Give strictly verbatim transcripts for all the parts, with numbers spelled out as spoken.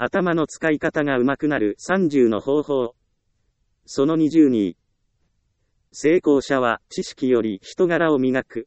頭の使い方が上手くなるさんじゅうの方法。そのにじゅうに。成功者は知識より人柄を磨く。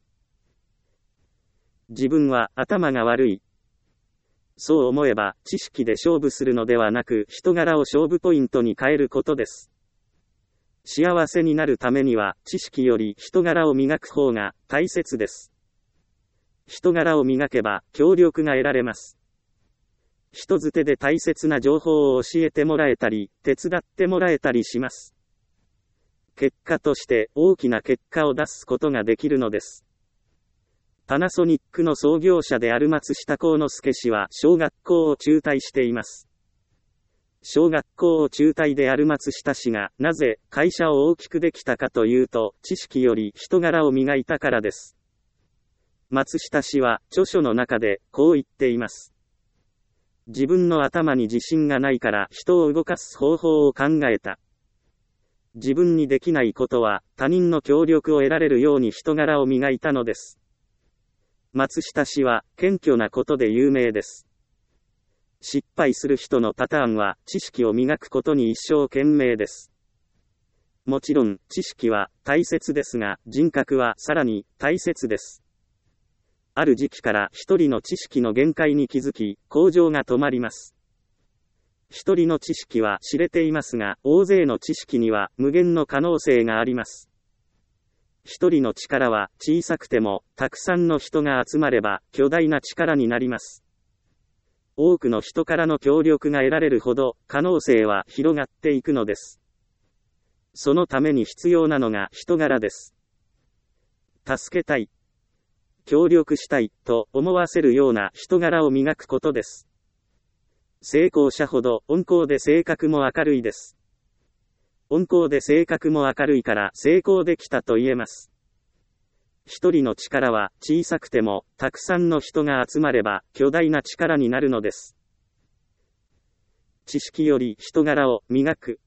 自分は頭が悪い。そう思えば知識で勝負するのではなく人柄を勝負ポイントに変えることです。幸せになるためには知識より人柄を磨く方が大切です。人柄を磨けば協力が得られます。人づてで大切な情報を教えてもらえたり、手伝ってもらえたりします。結果として大きな結果を出すことができるのです。パナソニックの創業者である松下幸之助氏は小学校を中退しています。小学校を中退である松下氏がなぜ会社を大きくできたかというと、知識より人柄を磨いたからです。松下氏は著書の中でこう言っています。自分の頭に自信がないから人を動かす方法を考えた。自分にできないことは他人の協力を得られるように人柄を磨いたのです。松下氏は謙虚なことで有名です。失敗する人のパターンは知識を磨くことに一生懸命です。もちろん知識は大切ですが、人格はさらに大切です。ある時期から一人の知識の限界に気づき、向上が止まります。一人の知識は知れていますが、大勢の知識には無限の可能性があります。一人の力は小さくても、たくさんの人が集まれば巨大な力になります。多くの人からの協力が得られるほど、可能性は広がっていくのです。そのために必要なのが人柄です。助けたい、協力したいと思わせるような人柄を磨くことです。成功者ほど温厚で性格も明るいです。温厚で性格も明るいから成功できたと言えます。一人の力は小さくてもたくさんの人が集まれば巨大な力になるのです。知識より人柄を磨く。